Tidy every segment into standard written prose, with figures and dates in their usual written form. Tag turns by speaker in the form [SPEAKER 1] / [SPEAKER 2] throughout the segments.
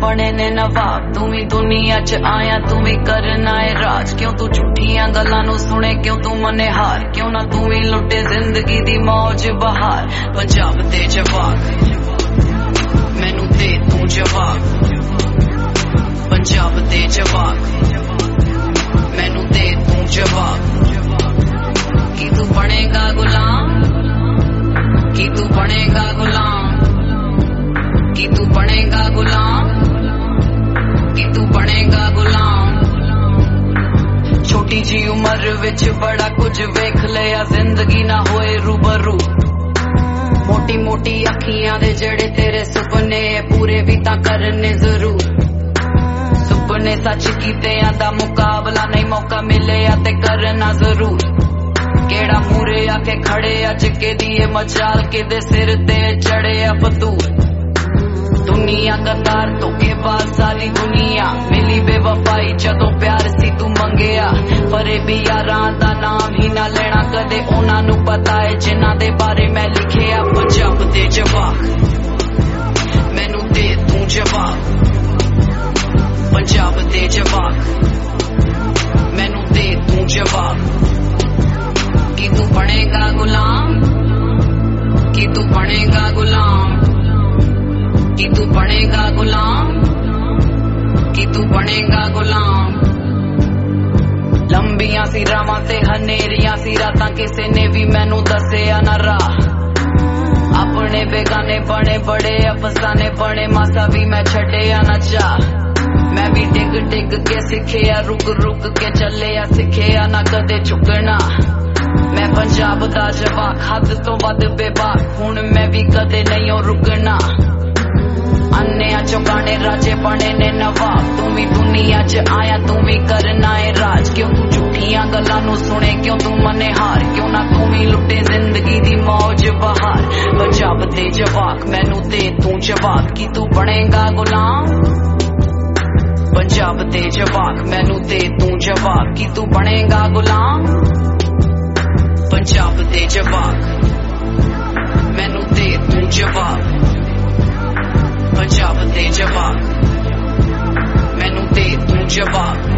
[SPEAKER 1] बने ने नवाब। तू भी दुनिया च आया तू भी करना है राज। क्यों तू झूठियां गल्लां नू सुने, क्यों तू मने हार, क्यों ना तू भी लुटे जिंदगी दी मौज बहार। पंजाब दे जवाब मैनू दे तू जवाब, पंजाब दे जवाब मैनू दे तू जवाब। कि तू बनेगा गुलाम, कि तू बनेगा गुलाम, कि तू बनेगा गुलाम, कि तू बनेगा गुलाम। छोटी जी उम्र विच बड़ा कुछ वेख लिया, जिंदगी ना होए रूबरू। मोटी मोटी अखियां दे जेड़े तेरे सुपने पूरे भी तां करने जरूर। सुपने सच कीते दा मुकाबला नहीं, मौका मिले ते करना जरूर। केड़ा मूरे आके खड़े अज के दिए मचाल के दे सिर ते चढ़े फतूर। दुनिया कतार तो के बाद सारी दुनिया मिली बेवफाई जदों प्यार सी तू मंगया। परे भी यारां दा नाम ही ना लेना कदे, उन्हां नू पता है जिन्हां दे बारे मैं लिखिया। पंजाब दे जवाब मैनू दे तू जवाब, पंजाब दे जवाब मैनू दे तू जवाब। कि तू बनेगा गुलाम, कि तू बनेगा गुलाम, कि तू बनेगा गुलाम, कि तू बनेगा गुलाम। लंबियां सी रावां ते हनेरियां सी रातां किसे ने भी मैनू दस्सिया ना राह। अपने बेगाने बने बड़े अफसाने बने, मासा भी मैं छड्डिया ना चाह। मैं भी डिग डिग के सिखिया, रुक रुक के चलिया सिखिया ना कदे झुकना। मैं पंजाब दा जवाब हद तो वध बेबाक, हुण मैं भी कदे नहीं रुकना। अन्ने चौकाने राजे बने ने नवाब। तू भी दुनिया च आया तू भी करना है राज। क्यों तू झूठियां गल्लां नू सुने, क्यों तू मने हार, क्यों ना तू भी लुटे जिंदगी दी मौज बहार। पंजाब दे जवाब मैनू दे तू जवाब। कि तू बनेगा गुलाम, पंजाब दे जवाब मैनू दे तू जवाब। कि तू बनेगा गुलाम, पंजाब दे जवाब मैनू दे तू जवाब, पंजाब दे जवाब मैनू दे तू जवाब।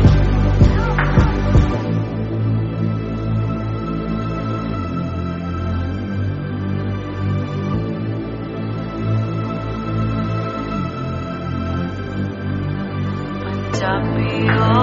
[SPEAKER 1] पंजाबी